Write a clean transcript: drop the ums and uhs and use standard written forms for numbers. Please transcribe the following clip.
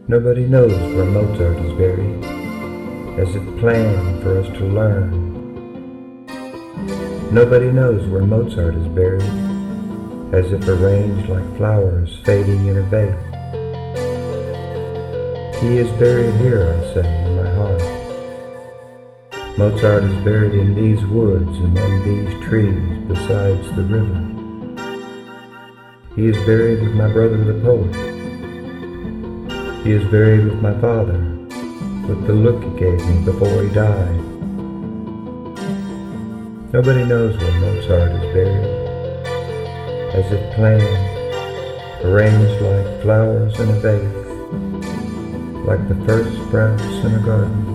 Nobody knows where Mozart is buried, as if planned for us to learn. Nobody knows where Mozart is buried, as if arranged like flowers fading in a vase. He is buried here, I say, in my heart. Mozart is buried in these woods, among these trees, besides the river. He is buried with my brother the poet. He is buried with my father, with the look he gave me before he died. Nobody knows where Mozart is buried, as if planned, arranged like flowers in a vase, like the first sprouts in a garden.